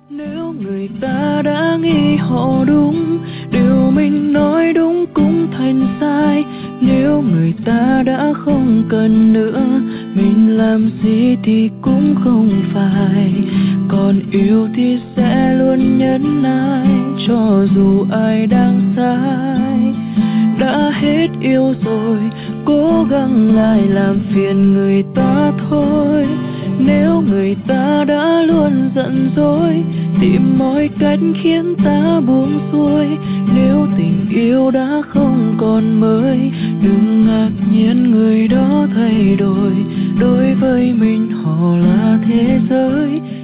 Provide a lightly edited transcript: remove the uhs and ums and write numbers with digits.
Nếu người ta đã nghĩ họ đúng, điều mình nói đúng cũng thành sai. Nếu người ta đã không cần nữa, mình làm gì thì cũng không phải. Còn yêu thì sẽ luôn nhẫn nại, cho dù ai đang sai. Đã hết yêu rồi, cố gắng lại làm phiền người ta thôi. Nếu người ta đã luôn giận dỗi, tìm mọi cách khiến ta buông xuôi. Nếu tình yêu đã không còn mới, đừng ngạc nhiên người đó thay đổi. Đối với mình họ là thế giới,